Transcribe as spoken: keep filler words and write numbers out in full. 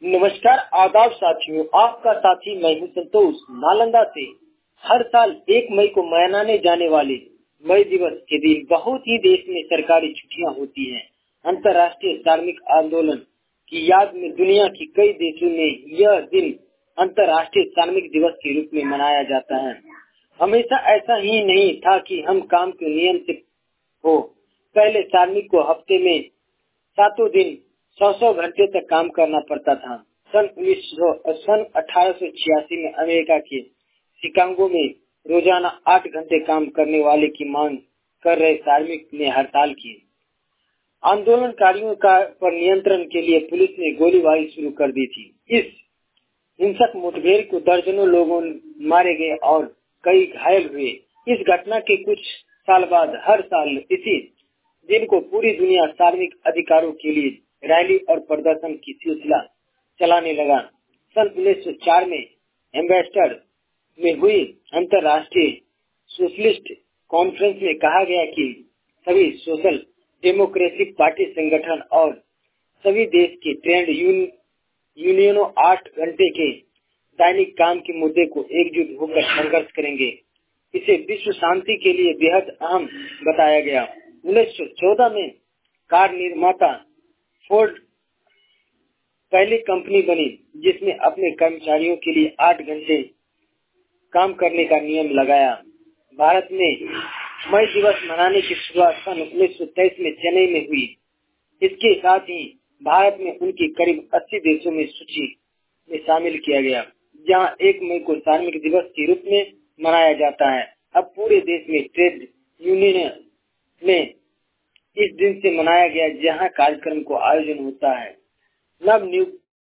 नमस्कार, आदाब साथियों। आपका साथी मैं हूं संतोष, नालंदा से। हर साल एक मई को मनाने जाने वाले मई दिवस के दिन बहुत ही देश में सरकारी छुट्टियां होती हैं। अंतर्राष्ट्रीय कार्मिक आंदोलन की याद में दुनिया के कई देशों में यह दिन अंतर्राष्ट्रीय कार्मिक दिवस के रूप में मनाया जाता है। हमेशा ऐसा ही नहीं था कि हम काम के नियम से हो। पहले कार्मिक को हफ्ते में सातों दिन सौ सौ घंटे तक काम करना पड़ता था। सन उन्नीस सौ सन अठारह सौ छियासी में अमेरिका के शिकागो में रोजाना आठ घंटे काम करने वाले की मांग कर रहे कार्मिक ने हड़ताल की। आंदोलनकारियों का पर नियंत्रण के लिए पुलिस ने गोलीबारी शुरू कर दी थी। इस हिंसक मुठभेड़ को दर्जनों लोगों मारे गए और कई घायल हुए। इस घटना के कुछ साल बाद हर साल इसी दिन को पूरी दुनिया कार्मिक अधिकारों के लिए रैली और प्रदर्शन की सिलसिला चलाने लगा। सन उन्नीस सौ चार में एम्बेसडर में हुई अंतर्राष्ट्रीय सोशलिस्ट कॉन्फ्रेंस में कहा गया कि सभी सोशल डेमोक्रेटिक पार्टी संगठन और सभी देश के ट्रेड यूनियनों आठ घंटे के दैनिक काम के मुद्दे को एकजुट होकर संघर्ष करेंगे। इसे विश्व शांति के लिए बेहद अहम बताया गया। उन्नीस सौ चौदह में कार निर्माता फोर्ड पहली कंपनी बनी जिसने अपने कर्मचारियों के लिए आठ घंटे काम करने का नियम लगाया। भारत में मई दिवस मनाने की शुरुआत सन उन्नीस सौ तेईस में चेन्नई में हुई। इसके साथ ही भारत में उनकी करीब अस्सी देशों में सूची में शामिल किया गया, जहां एक मई को कार्मिक दिवस के रूप में मनाया जाता है। अब पूरे देश में ट्रेड यूनियन में इस दिन से मनाया गया, जहां कार्यक्रम को आयोजन होता है। नव नियुक्त